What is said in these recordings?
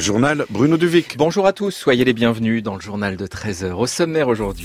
journal Bruno Duvic. Bonjour à tous, soyez les bienvenus dans le journal de 13h. Au sommaire aujourd'hui,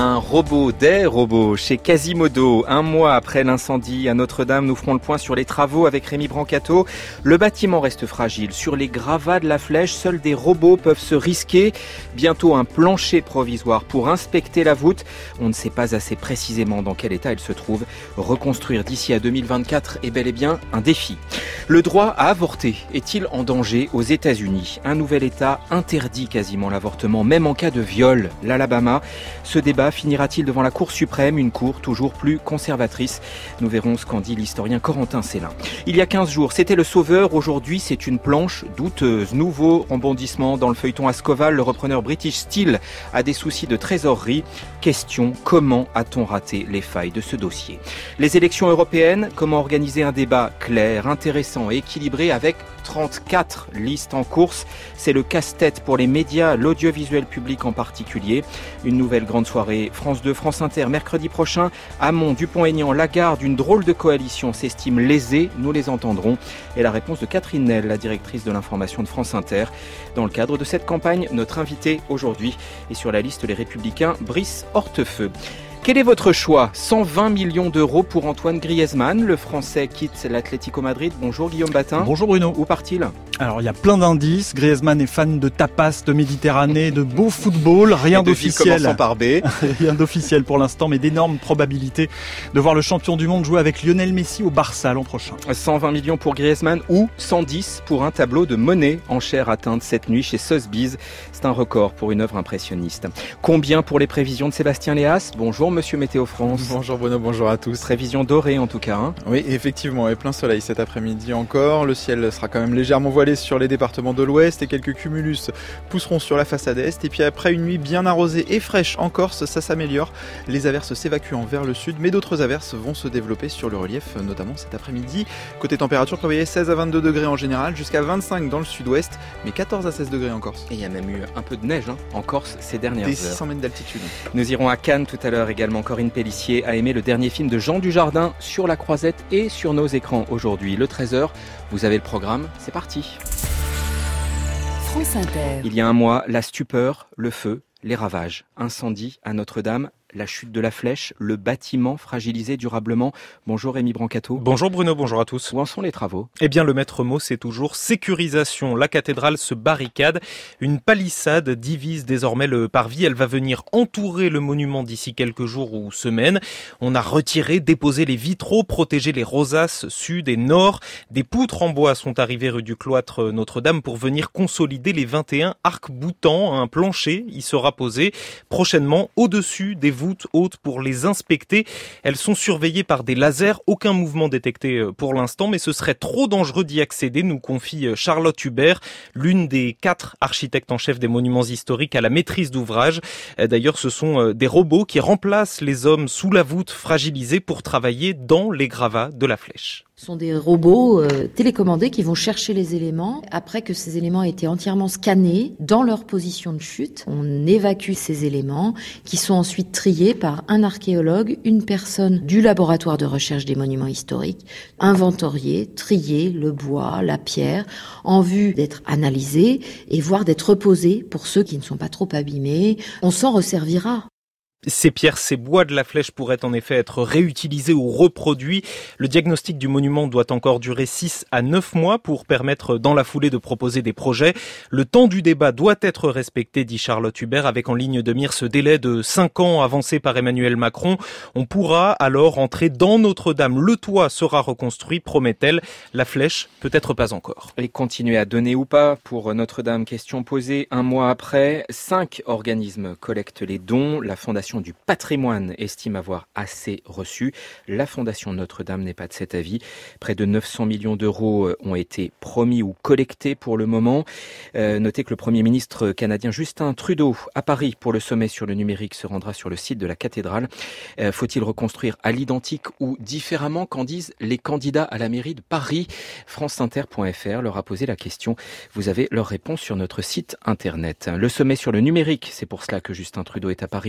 des robots chez Quasimodo. Un mois après l'incendie à Notre-Dame, nous ferons le point sur les travaux avec Rémi Brancato. Le bâtiment reste fragile. Sur les gravats de la Flèche, seuls des robots peuvent se risquer. Bientôt un plancher provisoire pour inspecter la voûte. On ne sait pas assez précisément dans quel état elle se trouve. Reconstruire d'ici à 2024 est bel et bien un défi. Le droit à avorter est-il en danger aux États-Unis? Un nouvel État interdit quasiment l'avortement, même en cas de viol, l'Alabama. Ce débat finira-t-il devant la Cour suprême, une cour toujours plus conservatrice? Nous verrons ce qu'en dit l'historien Corentin Célin. Il y a 15 jours, c'était le sauveur. Aujourd'hui, c'est une planche douteuse. Nouveau rebondissement dans le feuilleton Ascoval. Le repreneur British Steel a des soucis de trésorerie. Question, comment a-t-on raté les failles de ce dossier? Les élections européennes, comment organiser un débat clair, intéressant et équilibré avec 34 listes en course? C'est le casse-tête pour les médias, l'audiovisuel public en particulier. Une nouvelle grande soirée France 2, France Inter, mercredi prochain. Hamon, Dupont-Aignan, Lagarde, une drôle de coalition s'estime lésée, nous les entendrons. Et la réponse de Catherine Nel, la directrice de l'information de France Inter. Dans le cadre de cette campagne, notre invité aujourd'hui est sur la liste Les Républicains, Brice Hortefeux. Quel est votre choix? 120 millions d'euros pour Antoine Griezmann. Le Français quitte l'Atlético Madrid. Bonjour Guillaume Batin. Bonjour Bruno. Où part-il? Alors il y a plein d'indices. Griezmann est fan de tapas, de Méditerranée, de beau football. Rien d'officiel. Commençant par B. Rien d'officiel pour l'instant, mais d'énormes probabilités de voir le champion du monde jouer avec Lionel Messi au Barça l'an prochain. 120 millions pour Griezmann ou 110 pour un tableau de Monet, enchère atteinte cette nuit chez Sotheby's. C'est un record pour une œuvre impressionniste. Combien pour les prévisions de Sébastien Léas? Bonjour Monsieur Météo France. Bonjour Bruno, bonjour à tous. Prévision dorée en tout cas. Hein. Oui, effectivement, et plein soleil cet après-midi encore. Le ciel sera quand même légèrement voilé sur les départements de l'ouest et quelques cumulus pousseront sur la façade est. Et puis après une nuit bien arrosée et fraîche en Corse, ça s'améliore. Les averses s'évacuant vers le sud, mais d'autres averses vont se développer sur le relief, notamment cet après-midi. Côté température, prévoyez 16 à 22 degrés en général, jusqu'à 25 dans le sud-ouest, mais 14 à 16 degrés en Corse. Et il y a même eu un peu de neige en Corse ces dernières heures. Des 600 mètres d'altitude. Nous irons à Cannes tout à l'heure également. Corinne Pellissier a aimé le dernier film de Jean Dujardin sur la Croisette et sur nos écrans aujourd'hui. Le 13h, vous avez le programme, c'est parti. France Inter. Il y a un mois, la stupeur, le feu, les ravages, incendie à Notre-Dame, la chute de la Flèche, le bâtiment fragilisé durablement. Bonjour Rémi Brancato. Bonjour Bruno, bonjour à tous. Où en sont les travaux? Eh bien le maître mot c'est toujours sécurisation. La cathédrale se barricade, une palissade divise désormais le parvis. Elle va venir entourer le monument d'ici quelques jours ou semaines. On a retiré, déposé les vitraux, protégé les rosaces sud et nord. Des poutres en bois sont arrivées rue du Cloître Notre-Dame pour venir consolider les 21 arcs-boutants. Un plancher y sera posé prochainement au-dessus des voûtes hautes pour les inspecter. Elles sont surveillées par des lasers, aucun mouvement détecté pour l'instant, mais ce serait trop dangereux d'y accéder, nous confie Charlotte Hubert, l'une des 4 architectes en chef des monuments historiques à la maîtrise d'ouvrage. D'ailleurs, ce sont des robots qui remplacent les hommes sous la voûte fragilisée pour travailler dans les gravats de la Flèche. Ce sont des robots télécommandés qui vont chercher les éléments. Après que ces éléments aient été entièrement scannés dans leur position de chute, on évacue ces éléments qui sont ensuite triés par un archéologue, une personne du laboratoire de recherche des monuments historiques, inventorier, trier le bois, la pierre, en vue d'être analysés et voire d'être reposés pour ceux qui ne sont pas trop abîmés. On s'en resservira. Ces pierres, ces bois de la Flèche pourraient en effet être réutilisés ou reproduits. Le diagnostic du monument doit encore durer 6 à 9 mois pour permettre dans la foulée de proposer des projets. Le temps du débat doit être respecté, dit Charlotte Hubert, avec en ligne de mire ce délai de 5 ans avancé par Emmanuel Macron. On pourra alors entrer dans Notre-Dame. Le toit sera reconstruit, promet-elle. La Flèche, peut-être pas encore. Et continuer à donner ou pas pour Notre-Dame, question posée un mois après. 5 organismes collectent les dons. La Fondation du patrimoine estime avoir assez reçu. La Fondation Notre-Dame n'est pas de cet avis. Près de 900 millions d'euros ont été promis ou collectés pour le moment. Notez que le Premier ministre canadien Justin Trudeau à Paris pour le sommet sur le numérique se rendra sur le site de la cathédrale. Faut-il reconstruire à l'identique ou différemment? Qu'en disent les candidats à la mairie de Paris? franceinter.fr leur a posé la question. Vous avez leur réponse sur notre site internet. Le sommet sur le numérique, c'est pour cela que Justin Trudeau est à Paris. On en parle dans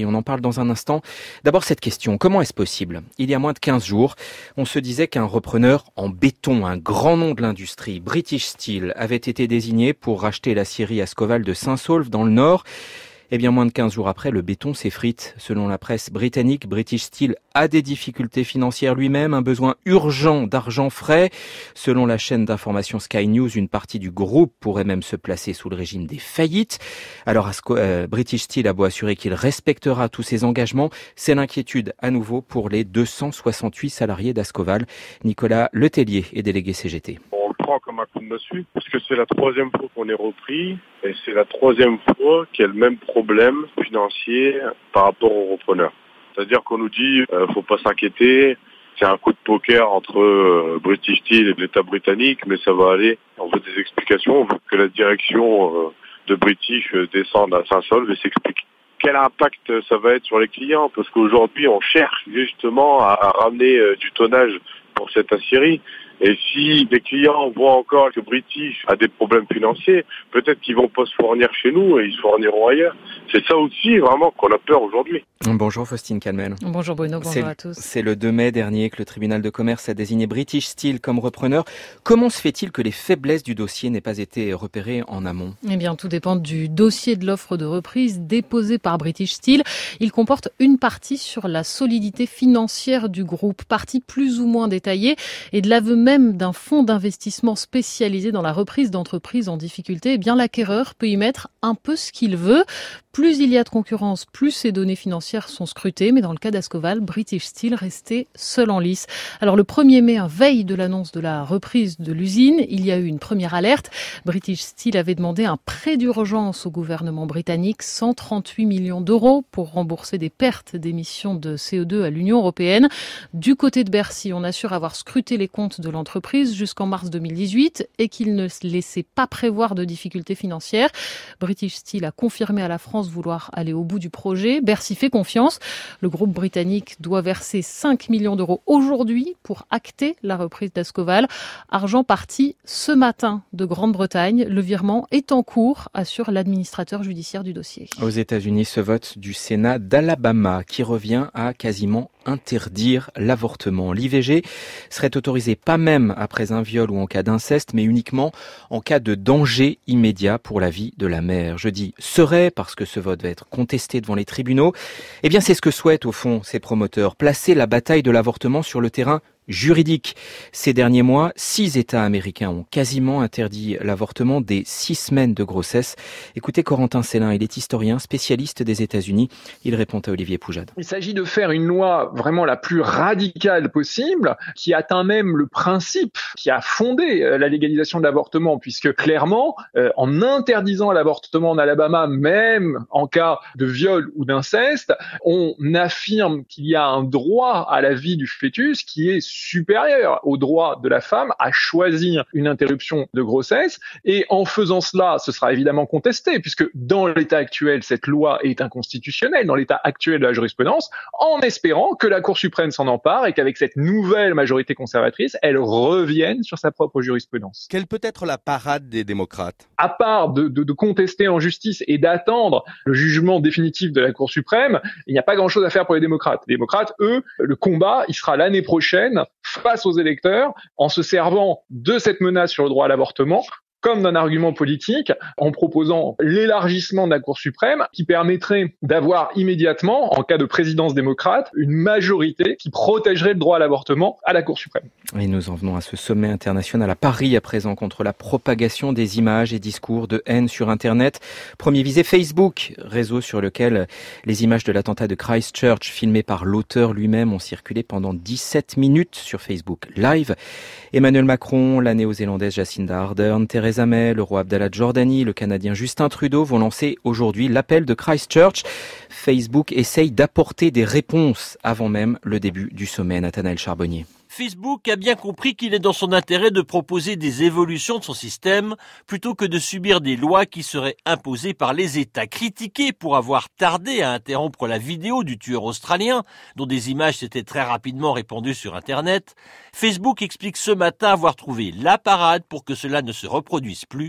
dans un instant. D'abord cette question, comment est-ce possible ? Il y a moins de 15 jours, on se disait qu'un repreneur en béton, un grand nom de l'industrie, British Steel, avait été désigné pour racheter l'aciérie Ascoval de Saint-Saulve dans le Nord. Eh bien, moins de 15 jours après, le béton s'effrite. Selon la presse britannique, British Steel a des difficultés financières lui-même, un besoin urgent d'argent frais. Selon la chaîne d'information Sky News, une partie du groupe pourrait même se placer sous le régime des faillites. Alors, British Steel a beau assurer qu'il respectera tous ses engagements, c'est l'inquiétude à nouveau pour les 268 salariés d'Ascoval. Nicolas Letellier est délégué CGT. On le prend comme un coup de massue, parce que c'est la 3e fois qu'on est repris, et c'est la 3e fois qu'il y a le même problème financier par rapport aux repreneurs. C'est-à-dire qu'on nous dit, faut pas s'inquiéter, c'est un coup de poker entre British Steel et l'État britannique, mais ça va aller. On veut des explications, on veut que la direction de British descende à Saint-Saulve et s'explique. Quel impact ça va être sur les clients? Parce qu'aujourd'hui, on cherche justement à ramener du tonnage pour cette aciérie. Et si les clients voient encore que British a des problèmes financiers, peut-être qu'ils vont pas se fournir chez nous et ils se fourniront ailleurs. C'est ça aussi vraiment qu'on a peur aujourd'hui. Bonjour Faustine Calmel. Bonjour Bruno, bonjour à tous. C'est le 2 mai dernier que le tribunal de commerce a désigné British Steel comme repreneur. Comment se fait-il que les faiblesses du dossier n'aient pas été repérées en amont ? Eh bien, tout dépend du dossier de l'offre de reprise déposé par British Steel. Il comporte une partie sur la solidité financière du groupe, partie plus ou moins détaillée, et de l'aveu même d'un fonds d'investissement spécialisé dans la reprise d'entreprises en difficulté. Eh bien, l'acquéreur peut y mettre un peu ce qu'il veut. Plus il y a de concurrence, plus ces données financières sont scrutées. Mais dans le cas d'Ascoval, British Steel restait seul en lice. Alors le 1er mai, veille de l'annonce de la reprise de l'usine, il y a eu une première alerte. British Steel avait demandé un prêt d'urgence au gouvernement britannique, 138 millions d'euros pour rembourser des pertes d'émissions de CO2 à l'Union européenne. Du côté de Bercy, on assure avoir scruté les comptes de l'entreprise jusqu'en mars 2018 et qu'il ne laissait pas prévoir de difficultés financières. British Steel a confirmé à la France vouloir aller au bout du projet. Bercy fait confiance. Le groupe britannique doit verser 5 millions d'euros aujourd'hui pour acter la reprise d'Ascoval. Argent parti ce matin de Grande-Bretagne. Le virement est en cours, assure l'administrateur judiciaire du dossier. Aux États-Unis, ce vote du Sénat d'Alabama qui revient à quasiment interdire l'avortement. L'IVG serait autorisé pas même après un viol ou en cas d'inceste, mais uniquement en cas de danger immédiat pour la vie de la mère. Je dis serait parce que ce vote va être contesté devant les tribunaux. Eh bien, c'est ce que souhaitent au fond ces promoteurs, placer la bataille de l'avortement sur le terrain juridique. Ces derniers mois, 6 États américains ont quasiment interdit l'avortement dès 6 semaines de grossesse. Écoutez Corentin Célin, il est historien, spécialiste des États-Unis. Il répond à Olivier Poujade. Il s'agit de faire une loi vraiment la plus radicale possible, qui atteint même le principe qui a fondé la légalisation de l'avortement, puisque clairement, en interdisant l'avortement en Alabama, même en cas de viol ou d'inceste, on affirme qu'il y a un droit à la vie du fœtus qui est supérieur au droit de la femme à choisir une interruption de grossesse. Et en faisant cela, ce sera évidemment contesté, puisque dans l'état actuel, cette loi est inconstitutionnelle, dans l'état actuel de la jurisprudence, en espérant que la Cour suprême s'en empare et qu'avec cette nouvelle majorité conservatrice, elle revienne sur sa propre jurisprudence. Quelle peut être la parade des démocrates ? À part de contester en justice et d'attendre le jugement définitif de la Cour suprême, il n'y a pas grand-chose à faire pour les démocrates. Les démocrates, eux, le combat, il sera l'année prochaine face aux électeurs en se servant de cette menace sur le droit à l'avortement comme d'un argument politique, en proposant l'élargissement de la Cour suprême qui permettrait d'avoir immédiatement, en cas de présidence démocrate, une majorité qui protégerait le droit à l'avortement à la Cour suprême. Et nous en venons à ce sommet international à Paris à présent contre la propagation des images et discours de haine sur Internet. Premier visé Facebook, réseau sur lequel les images de l'attentat de Christchurch filmées par l'auteur lui-même ont circulé pendant 17 minutes sur Facebook Live. Emmanuel Macron, la néo-zélandaise Jacinda Ardern, Theresa May, le roi Abdallah de Jordanie, le Canadien Justin Trudeau vont lancer aujourd'hui l'appel de Christchurch. Facebook essaye d'apporter des réponses avant même le début du sommet. Nathanaël Charbonnier. Facebook a bien compris qu'il est dans son intérêt de proposer des évolutions de son système plutôt que de subir des lois qui seraient imposées par les États. Critiqués pour avoir tardé à interrompre la vidéo du tueur australien, dont des images s'étaient très rapidement répandues sur Internet, Facebook explique ce matin avoir trouvé la parade pour que cela ne se reproduise plus.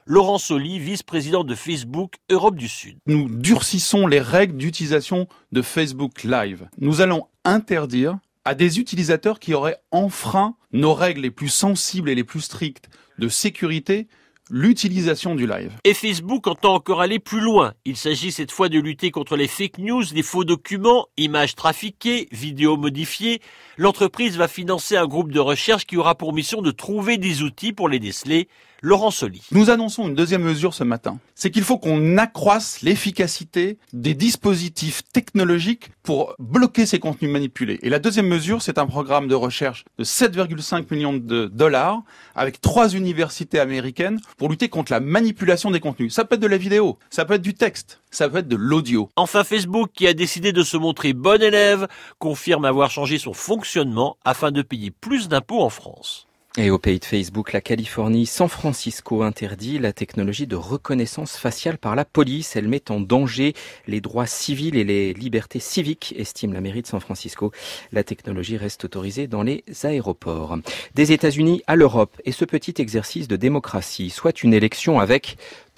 Laurent Soli, vice-président de Facebook Europe du Sud. Nous durcissons les règles d'utilisation de Facebook Live. Nous allons interdire à des utilisateurs qui auraient enfreint nos règles les plus sensibles et les plus strictes de sécurité l'utilisation du live. Et Facebook entend encore aller plus loin. Il s'agit cette fois de lutter contre les fake news, les faux documents, images trafiquées, vidéos modifiées. L'entreprise va financer un groupe de recherche qui aura pour mission de trouver des outils pour les déceler. Laurent Soli. Nous annonçons une deuxième mesure ce matin. C'est qu'il faut qu'on accroisse l'efficacité des dispositifs technologiques pour bloquer ces contenus manipulés. Et la deuxième mesure, c'est un programme de recherche de 7,5 millions de dollars avec 3 universités américaines pour lutter contre la manipulation des contenus. Ça peut être de la vidéo, ça peut être du texte, ça peut être de l'audio. Enfin, Facebook, qui a décidé de se montrer bon élève, confirme avoir changé son fonctionnement afin de payer plus d'impôts en France. Et au pays de Facebook, la Californie, San Francisco interdit la technologie de reconnaissance faciale par la police. Elle met en danger les droits civils et les libertés civiques, estime la mairie de San Francisco. La technologie reste autorisée dans les aéroports. Des États-Unis à l'Europe, et ce petit exercice de démocratie, soit une élection avec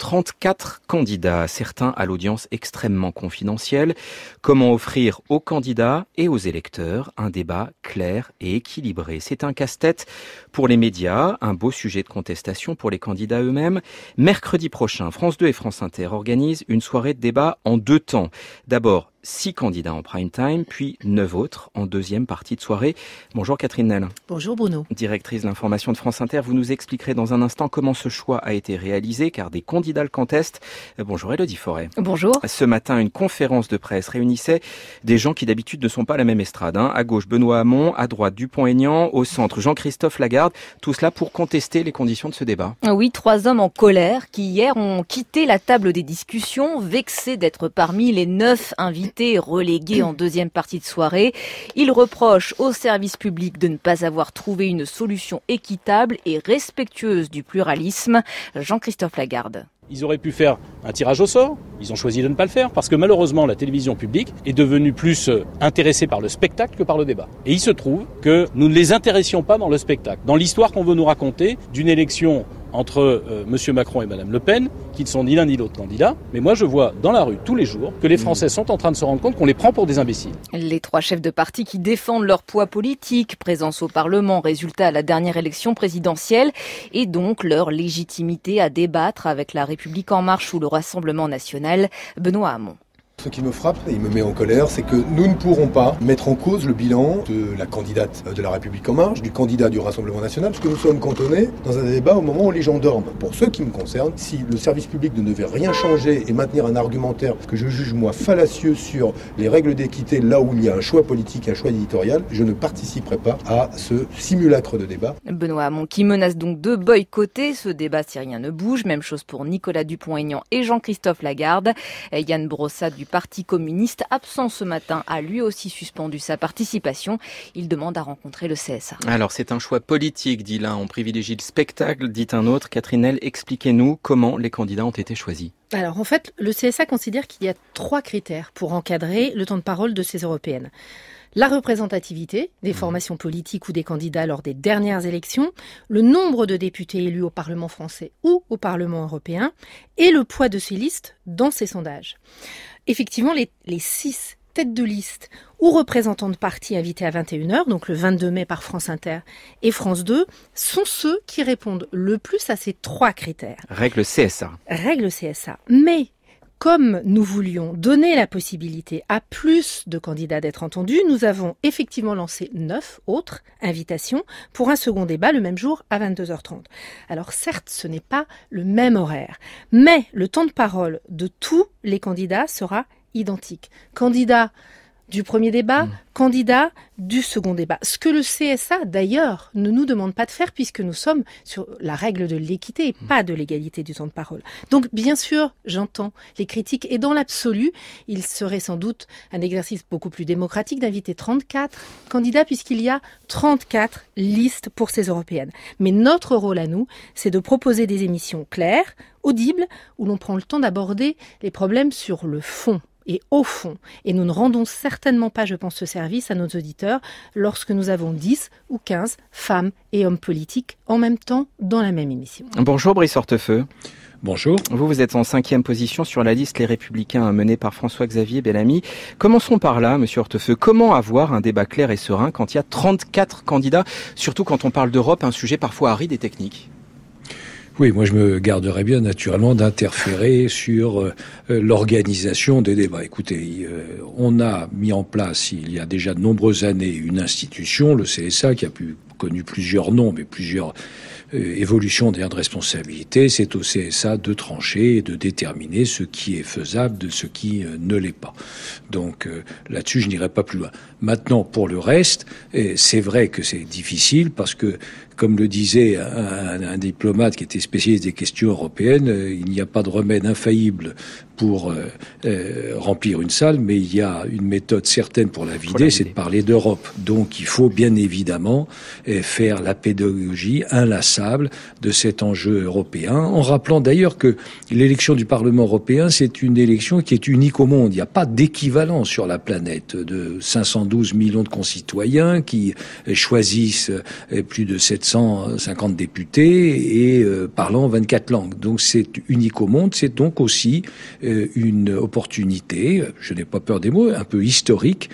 34 candidats, certains à l'audience extrêmement confidentielle. Comment offrir aux candidats et aux électeurs un débat clair et équilibré? C'est un casse-tête pour les médias, un beau sujet de contestation pour les candidats eux-mêmes. Mercredi prochain, France 2 et France Inter organisent une soirée de débat en 2 temps. D'abord, 6 candidats en prime time, puis 9 autres en deuxième partie de soirée. Bonjour Catherine Nel. Bonjour Bruno. Directrice de l'information de France Inter, vous nous expliquerez dans un instant comment ce choix a été réalisé, car des candidats le contestent. Bonjour Élodie Forêt. Bonjour. Ce matin, une conférence de presse réunissait des gens qui d'habitude ne sont pas à la même estrade. À gauche, Benoît Hamon, à droite, Dupont-Aignan, au centre, Jean-Christophe Lagarde. Tout cela pour contester les conditions de ce débat. Oui, 3 hommes en colère qui hier ont quitté la table des discussions, vexés d'être parmi les 9 invités relégués en deuxième partie de soirée. Ils reprochent au service public de ne pas avoir trouvé une solution équitable et respectueuse du pluralisme. Jean-Christophe Lagarde. Ils auraient pu faire un tirage au sort, ils ont choisi de ne pas le faire parce que malheureusement la télévision publique est devenue plus intéressée par le spectacle que par le débat. Et il se trouve que nous ne les intéressions pas dans le spectacle, dans l'histoire qu'on veut nous raconter d'une élection entre M. Macron et Mme Le Pen, qui ne sont ni l'un ni l'autre candidat. Mais moi, je vois dans la rue tous les jours que les Français sont en train de se rendre compte qu'on les prend pour des imbéciles. Les 3 chefs de parti qui défendent leur poids politique, présence au Parlement, résultat à la dernière élection présidentielle, et donc leur légitimité à débattre avec la République En Marche ou le Rassemblement National. Benoît Hamon. Ce qui me frappe et me met en colère, c'est que nous ne pourrons pas mettre en cause le bilan de la candidate de la République En Marche, du candidat du Rassemblement National, parce que nous sommes cantonnés dans un débat au moment où les gens dorment. Pour ce qui me concerne, si le service public ne devait rien changer et maintenir un argumentaire que je juge, moi, fallacieux sur les règles d'équité, là où il y a un choix politique, un choix éditorial, je ne participerai pas à ce simulacre de débat. Benoît Hamon qui menace donc de boycotter ce débat si rien ne bouge. Même chose pour Nicolas Dupont-Aignan et Jean-Christophe Lagarde. Yann Brossat du Parti communiste, absent ce matin, a lui aussi suspendu sa participation. Il demande à rencontrer le CSA. Alors c'est un choix politique, dit l'un. On privilégie le spectacle, dit un autre. Catherine Nel, expliquez-nous comment les candidats ont été choisis. Alors en fait, le CSA considère qu'il y a 3 critères pour encadrer le temps de parole de ces européennes. La représentativité des formations politiques ou des candidats lors des dernières élections, le nombre de députés élus au Parlement français ou au Parlement européen et le poids de ces listes dans ces sondages. Effectivement, les 6 têtes de liste ou représentants de partis invités à 21h, donc le 22 mai par France Inter et France 2, sont ceux qui répondent le plus à ces 3 critères. Règle CSA. Règle CSA. Mais comme nous voulions donner la possibilité à plus de candidats d'être entendus, nous avons effectivement lancé 9 autres invitations pour un second débat le même jour à 22h30. Alors certes, ce n'est pas le même horaire, mais le temps de parole de tous les candidats sera identique. Candidat du premier débat, candidat du second débat. Ce que le CSA, d'ailleurs, ne nous demande pas de faire puisque nous sommes sur la règle de l'équité et pas de l'égalité du temps de parole. Donc, bien sûr, j'entends les critiques et dans l'absolu, il serait sans doute un exercice beaucoup plus démocratique d'inviter 34 candidats puisqu'il y a 34 listes pour ces européennes. Mais notre rôle à nous, c'est de proposer des émissions claires, audibles, où l'on prend le temps d'aborder les problèmes sur le fond. Et au fond, et nous ne rendons certainement pas, je pense, ce service à nos auditeurs lorsque nous avons 10 ou 15 femmes et hommes politiques en même temps dans la même émission. Bonjour Brice Hortefeux. Bonjour. Vous êtes en 5e position sur la liste Les Républicains menée par François-Xavier Bellamy. Commençons par là, Monsieur Hortefeux. Comment avoir un débat clair et serein quand il y a 34 candidats, surtout quand on parle d'Europe, un sujet parfois aride et technique ? Oui, moi je me garderais bien naturellement d'interférer sur l'organisation des débats. Écoutez, on a mis en place il y a déjà de nombreuses années une institution, le CSA, qui a connu plusieurs noms, mais plusieurs évolutions d'ailleurs de responsabilité. C'est au CSA de trancher et de déterminer ce qui est faisable de ce qui ne l'est pas. Donc là-dessus, je n'irai pas plus loin. Maintenant, pour le reste, c'est vrai que c'est difficile parce que, comme le disait un diplomate qui était spécialiste des questions européennes, il n'y a pas de remède infaillible pour remplir une salle, mais il y a une méthode certaine pour la vider, c'est de parler d'Europe. Donc il faut bien évidemment faire la pédagogie inlassable de cet enjeu européen, en rappelant d'ailleurs que l'élection du Parlement européen, c'est une élection qui est unique au monde. Il n'y a pas d'équivalent sur la planète de 512 millions de concitoyens qui choisissent plus de 750 députés et parlant 24 langues. Donc c'est unique au monde, c'est donc aussi une opportunité, je n'ai pas peur des mots, un peu historique,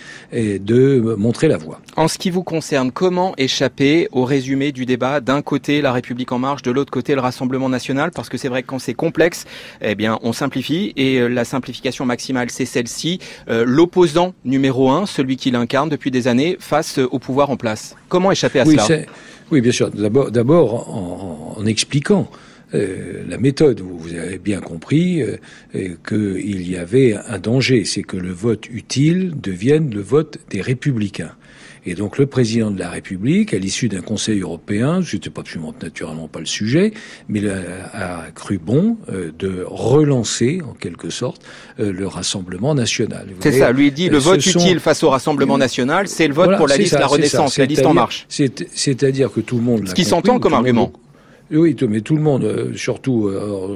de montrer la voie. En ce qui vous concerne, comment échapper au résumé du débat ? D'un côté, La République En Marche, de l'autre côté, le Rassemblement National, parce que c'est vrai que quand c'est complexe, eh bien, on simplifie, et la simplification maximale, c'est celle-ci. L'opposant numéro 1, celui qui l'incarne depuis des années, face au pouvoir en place. Comment échapper à cela ? Oui, bien sûr. D'abord en expliquant la méthode. Vous avez bien compris qu'il y avait un danger, c'est que le vote utile devienne le vote des républicains. Et donc le président de la République, à l'issue d'un Conseil européen, c'était absolument naturellement pas le sujet, mais il a cru bon de relancer en quelque sorte le Rassemblement National. C'est ça, lui dit le vote utile face au Rassemblement National, c'est le vote pour la liste La Renaissance, la liste En Marche. C'est-à-dire que tout le monde l'a compris. Ce qui s'entend comme argument. Oui, mais tout le monde, surtout,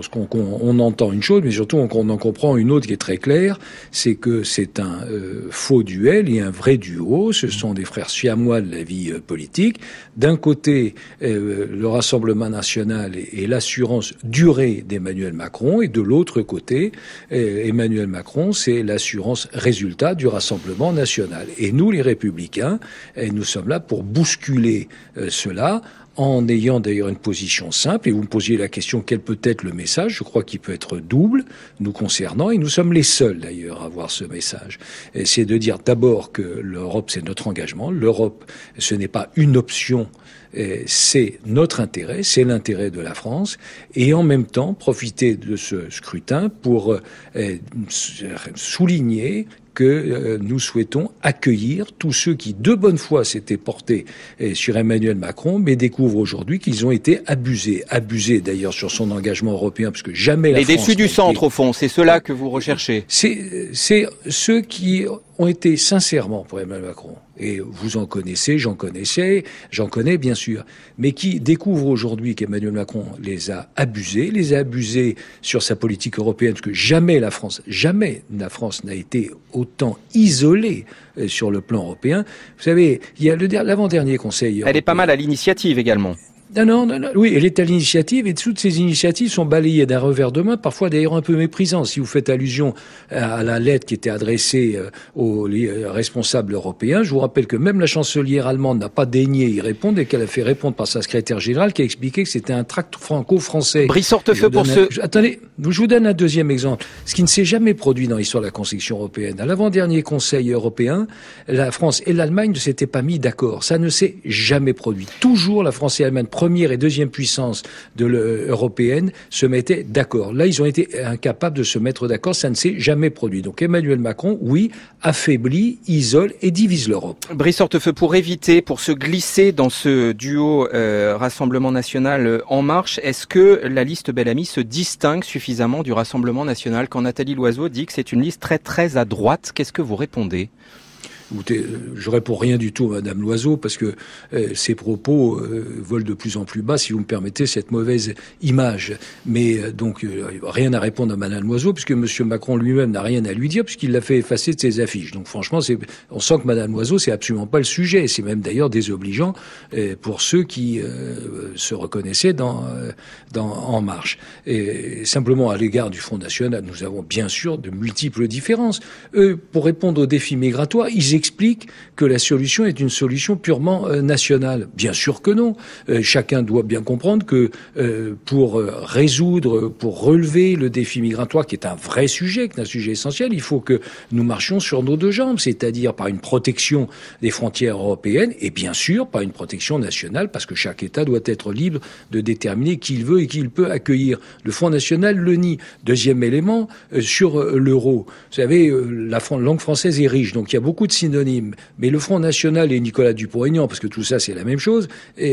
on entend une chose, mais surtout on en comprend une autre qui est très claire, c'est que c'est un faux duel et un vrai duo. Ce sont des frères siamois de la vie politique. D'un côté, le Rassemblement National et l'assurance durée d'Emmanuel Macron, et de l'autre côté, Emmanuel Macron, c'est l'assurance résultat du Rassemblement National. Et nous, les Républicains, nous sommes là pour bousculer cela, en ayant d'ailleurs une position simple, et vous me posiez la question quel peut être le message, je crois qu'il peut être double nous concernant, et nous sommes les seuls d'ailleurs à avoir ce message. Et c'est de dire d'abord que l'Europe c'est notre engagement, l'Europe ce n'est pas une option, c'est notre intérêt, c'est l'intérêt de la France, et en même temps profiter de ce scrutin pour souligner que nous souhaitons accueillir tous ceux qui, de bonne foi, s'étaient portés sur Emmanuel Macron, mais découvrent aujourd'hui qu'ils ont été abusés. Abusés, d'ailleurs, sur son engagement européen, parce que jamais la France... Les déçus du centre, au fond, c'est ceux-là que vous recherchez. C'est ceux qui ont été sincèrement pour Emmanuel Macron. Et vous en connaissez, j'en connais bien sûr, mais qui découvrent aujourd'hui qu'Emmanuel Macron les a abusés sur sa politique européenne, parce que jamais la France n'a été autant isolée sur le plan européen. Vous savez, il y a l'avant-dernier Conseil européen. Elle est pas mal à l'initiative également. Non. Oui, elle est à l'initiative, et toutes ces initiatives sont balayées d'un revers de main, parfois d'ailleurs un peu méprisant. Si vous faites allusion à la lettre qui était adressée aux responsables européens, je vous rappelle que même la chancelière allemande n'a pas daigné y répondre, et qu'elle a fait répondre par sa secrétaire générale qui a expliqué que c'était un tract franco-français. Brice Hortefeux pour Attendez, je vous donne un deuxième exemple. Ce qui ne s'est jamais produit dans l'histoire de la construction européenne. À l'avant-dernier Conseil européen, la France et l'Allemagne ne s'étaient pas mis d'accord. Ça ne s'est jamais produit. Toujours la France et l'Allemagne, première et deuxième puissance européenne, se mettaient d'accord. Là, ils ont été incapables de se mettre d'accord, ça ne s'est jamais produit. Donc Emmanuel Macron, oui, affaiblit, isole et divise l'Europe. Brice Hortefeux, pour se glisser dans ce duo Rassemblement National En Marche, est-ce que la liste Bellamy se distingue suffisamment du Rassemblement National quand Nathalie Loiseau dit que c'est une liste très très à droite? Qu'est-ce que vous répondez? j'aurais pour rien du tout Madame Loiseau, parce que ses propos volent de plus en plus bas, si vous me permettez cette mauvaise image. Mais donc rien à répondre à Madame Loiseau, puisque Monsieur Macron lui-même n'a rien à lui dire, puisqu'il l'a fait effacer de ses affiches. Donc franchement, on sent que Madame Loiseau, c'est absolument pas le sujet. C'est même d'ailleurs désobligeant pour ceux qui se reconnaissaient dans En Marche. Et simplement à l'égard du Front National, nous avons bien sûr de multiples différences. Eux, pour répondre aux défis migratoires, ils expliquent que la solution est une solution purement nationale. Bien sûr que non. Chacun doit bien comprendre que pour relever le défi migratoire, qui est un vrai sujet, qui est un sujet essentiel, il faut que nous marchions sur nos deux jambes, c'est-à-dire par une protection des frontières européennes et bien sûr par une protection nationale, parce que chaque État doit être libre de déterminer qui il veut et qui il peut accueillir. Le Front National le nie. Deuxième élément, sur l'euro. Vous savez, la langue française est riche, donc il y a beaucoup de synonymes. Mais le Front National et Nicolas Dupont-Aignan, parce que tout ça c'est la même chose,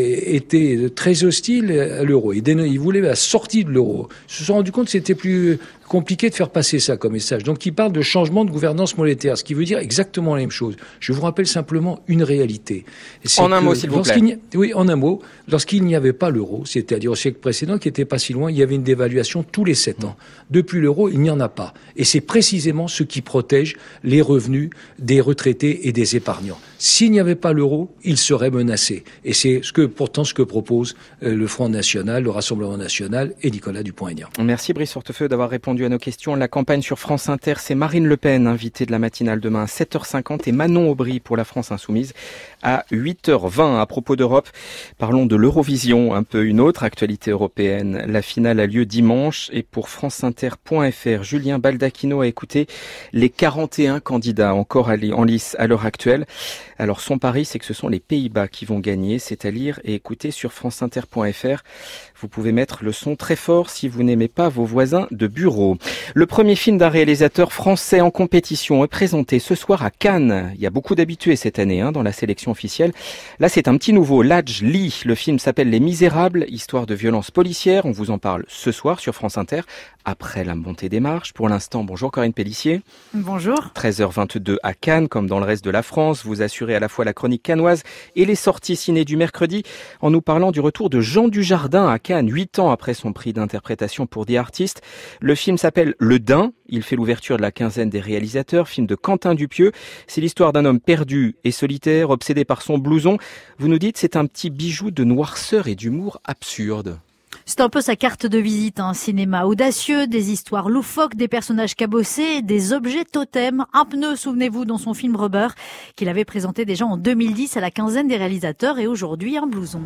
étaient très hostiles à l'euro. Ils voulaient la sortie de l'euro. Ils se sont rendus compte que c'était plus compliqué de faire passer ça comme message. Donc il parle de changement de gouvernance monétaire, ce qui veut dire exactement la même chose. Je vous rappelle simplement une réalité. En un mot, s'il vous plaît. Oui, en un mot. Lorsqu'il n'y avait pas l'euro, c'est-à-dire au siècle précédent, qui n'était pas si loin, il y avait une dévaluation tous les 7 ans. Depuis l'euro, il n'y en a pas. Et c'est précisément ce qui protège les revenus des retraités et des épargnants. S'il n'y avait pas l'euro, il serait menacé. Et c'est pourtant ce que propose le Front National, le Rassemblement National et Nicolas Dupont-Aignan. Merci Brice Hortefeux d'avoir répondu à nos questions. La campagne sur France Inter, c'est Marine Le Pen, invitée de la matinale demain à 7h50 et Manon Aubry pour la France Insoumise à 8h20. À propos d'Europe, parlons de l'Eurovision, un peu une autre actualité européenne. La finale a lieu dimanche et pour franceinter.fr, Julien Baldacchino a écouté les 41 candidats encore en lice à l'heure actuelle. Alors son pari, c'est que ce sont les Pays-Bas qui vont gagner, c'est à lire et écouter sur franceinter.fr. Vous pouvez mettre le son très fort si vous n'aimez pas vos voisins de bureau. Le premier film d'un réalisateur français en compétition est présenté ce soir à Cannes. Il y a beaucoup d'habitués cette année dans la sélection officielle. Là, c'est un petit nouveau, Ladj Ly. Le film s'appelle Les Misérables, histoire de violence policière. On vous en parle ce soir sur France Inter, après la montée des marches. Pour l'instant, bonjour Corinne Pélissier. Bonjour. 13h22 à Cannes, comme dans le reste de la France. Vous assurez à la fois la chronique cannoise et les sorties ciné du mercredi en nous parlant du retour de Jean Dujardin à Cannes, 8 ans après son prix d'interprétation pour The Artist. Le film s'appelle Le Daim. Il fait l'ouverture de la quinzaine des réalisateurs, film de Quentin Dupieux. C'est l'histoire d'un homme perdu et solitaire, obsédé par son blouson. Vous nous dites, c'est un petit bijou de noirceur et d'humour absurde. C'est un peu sa carte de visite, un cinéma audacieux, des histoires loufoques, des personnages cabossés, des objets totems. Un pneu, souvenez-vous, dans son film Rubber, qu'il avait présenté déjà en 2010 à la quinzaine des réalisateurs, et aujourd'hui un blouson.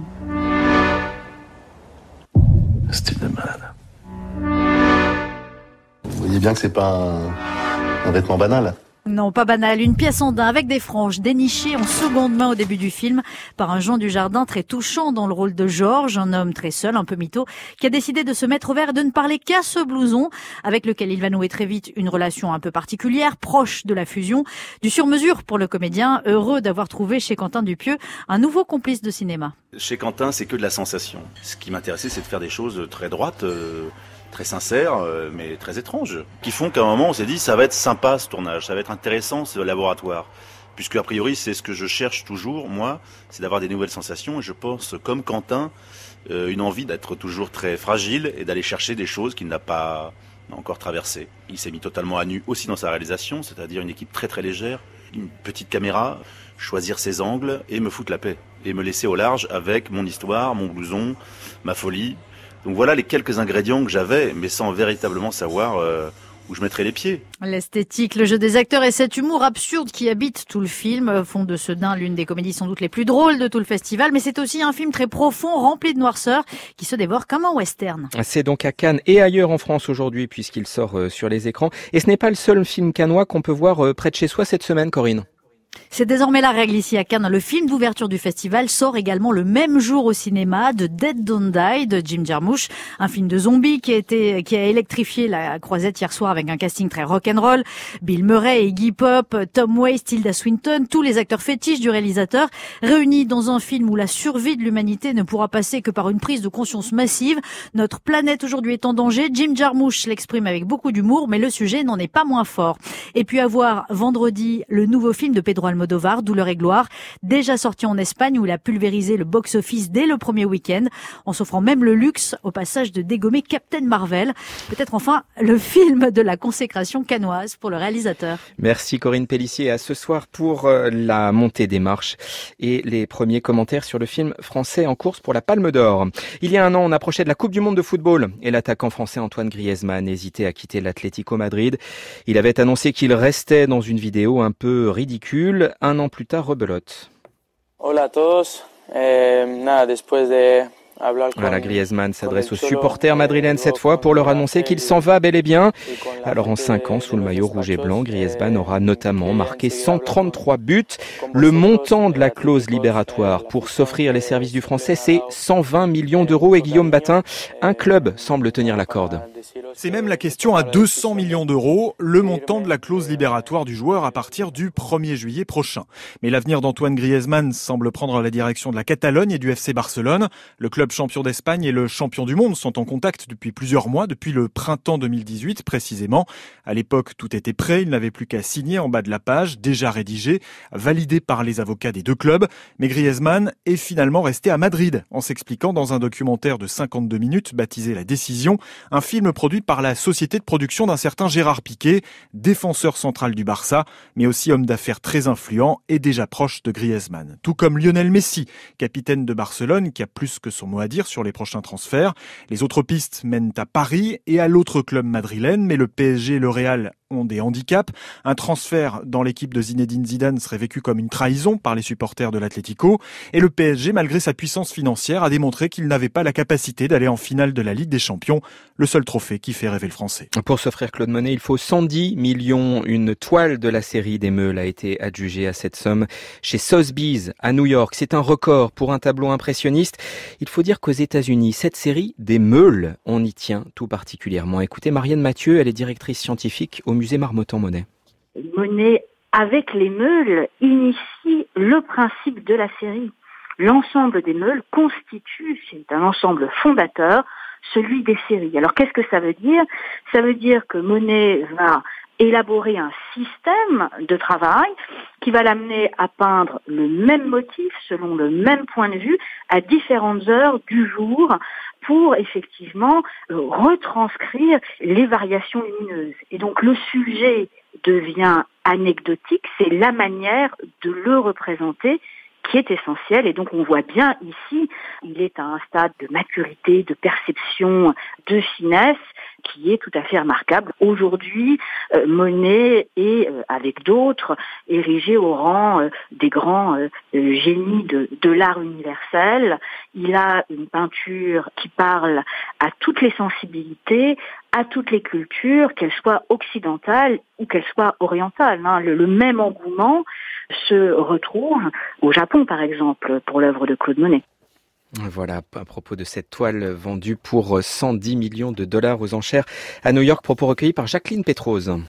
Style de malade. Vous voyez bien que c'est pas un vêtement banal. Non, pas banal. Une pièce en daim avec des franges dénichées en seconde main au début du film par un Jean Dujardin très touchant dans le rôle de Georges, un homme très seul, un peu mytho, qui a décidé de se mettre au vert et de ne parler qu'à ce blouson, avec lequel il va nouer très vite une relation un peu particulière, proche de la fusion. Du sur-mesure pour le comédien, heureux d'avoir trouvé chez Quentin Dupieux un nouveau complice de cinéma. Chez Quentin, c'est que de la sensation. Ce qui m'intéressait, c'est de faire des choses très droites, très sincères, mais très étranges, qui font qu'à un moment on s'est dit ça va être sympa ce tournage, ça va être intéressant ce laboratoire, puisque a priori c'est ce que je cherche toujours, moi, c'est d'avoir des nouvelles sensations, et je pense comme Quentin, une envie d'être toujours très fragile et d'aller chercher des choses qu'il n'a pas encore traversées. Il s'est mis totalement à nu aussi dans sa réalisation, c'est-à-dire une équipe très très légère, une petite caméra, choisir ses angles et me foutre la paix, et me laisser au large avec mon histoire, mon blouson, ma folie. Donc voilà les quelques ingrédients que j'avais, mais sans véritablement savoir où je mettrais les pieds. L'esthétique, le jeu des acteurs et cet humour absurde qui habite tout le film font de ce Daim l'une des comédies sans doute les plus drôles de tout le festival, mais c'est aussi un film très profond, rempli de noirceur, qui se dévore comme un western. C'est donc à Cannes et ailleurs en France aujourd'hui, puisqu'il sort sur les écrans. Et ce n'est pas le seul film cannois qu'on peut voir près de chez soi cette semaine, Corinne. C'est désormais la règle ici à Cannes. Le film d'ouverture du festival sort également le même jour au cinéma, de Dead Don't Die de Jim Jarmusch, un film de zombies qui a électrifié la croisette hier soir avec un casting très rock'n'roll. Bill Murray, Iggy Pop, Tom Waits, Tilda Swinton, tous les acteurs fétiches du réalisateur, réunis dans un film où la survie de l'humanité ne pourra passer que par une prise de conscience massive. Notre planète aujourd'hui est en danger. Jim Jarmusch l'exprime avec beaucoup d'humour, mais le sujet n'en est pas moins fort. Et puis à voir vendredi le nouveau film de Pedro Pedro Almodóvar, Douleur et gloire, déjà sorti en Espagne où il a pulvérisé le box-office dès le premier week-end, en s'offrant même le luxe au passage de dégommer Captain Marvel. Peut-être enfin le film de la consécration cannoise pour le réalisateur. Merci Corinne Pellissier. À ce soir pour la montée des marches et les premiers commentaires sur le film français en course pour la Palme d'Or. Il y a un an, on approchait de la Coupe du Monde de football et l'attaquant français Antoine Griezmann hésitait à quitter l'Atlético Madrid. Il avait annoncé qu'il restait dans une vidéo un peu ridicule. Un an plus tard, rebelote. Hola a todos. Después de... Voilà, Griezmann s'adresse aux supporters madrilènes cette fois pour leur annoncer qu'il s'en va bel et bien. Alors en 5 ans, sous le maillot rouge et blanc, Griezmann aura notamment marqué 133 buts. Le montant de la clause libératoire pour s'offrir les services du Français, c'est 120 millions d'euros. Et Guillaume Batin, un club semble tenir la corde. C'est même la question à 200 millions d'euros, le montant de la clause libératoire du joueur à partir du 1er juillet prochain. Mais l'avenir d'Antoine Griezmann semble prendre la direction de la Catalogne et du FC Barcelone. Le club champion d'Espagne et le champion du monde sont en contact depuis plusieurs mois, depuis le printemps 2018 précisément. À l'époque, tout était prêt, il n'avait plus qu'à signer en bas de la page, déjà rédigé, validé par les avocats des deux clubs. Mais Griezmann est finalement resté à Madrid, en s'expliquant dans un documentaire de 52 minutes baptisé La Décision, un film produit par la société de production d'un certain Gérard Piqué, défenseur central du Barça, mais aussi homme d'affaires très influent et déjà proche de Griezmann. Tout comme Lionel Messi, capitaine de Barcelone, qui a plus que son mot à dire sur les prochains transferts. Les autres pistes mènent à Paris et à l'autre club madrilène, mais le PSG et le Real ont des handicaps. Un transfert dans l'équipe de Zinedine Zidane serait vécu comme une trahison par les supporters de l'Atlético. Et le PSG, malgré sa puissance financière, a démontré qu'il n'avait pas la capacité d'aller en finale de la Ligue des Champions, le seul trophée qui fait rêver le Français. Pour s'offrir Claude Monet, il faut 110 millions. Une toile de la série des Meules a été adjugée à cette somme chez Sotheby's à New York. C'est un record pour un tableau impressionniste. Il faut dire qu'aux États-Unis, cette série des Meules, on y tient tout particulièrement. Écoutez, Marianne Mathieu, elle est directrice scientifique au musée Marmottan-Monet. Monet, avec les Meules, initie le principe de la série. L'ensemble des Meules constitue, c'est un ensemble fondateur, celui des séries. Alors qu'est-ce que ça veut dire ? Ça veut dire que Monet va élaborer un système de travail qui va l'amener à peindre le même motif selon le même point de vue à différentes heures du jour pour effectivement retranscrire les variations lumineuses. Et donc le sujet devient anecdotique, c'est la manière de le représenter qui est essentiel. Et donc on voit bien ici, il est à un stade de maturité, de perception, de finesse qui est tout à fait remarquable. Aujourd'hui, Monet est, avec d'autres, érigé au rang des grands génies de l'art universel. Il a une peinture qui parle à toutes les sensibilités, à toutes les cultures, qu'elles soient occidentales ou qu'elles soient orientales. Le même engouement se retrouve au Japon, par exemple, pour l'œuvre de Claude Monet. Voilà, à propos de cette toile vendue pour 110 millions de dollars aux enchères à New York, propos recueillis par Jacqueline Pétrose.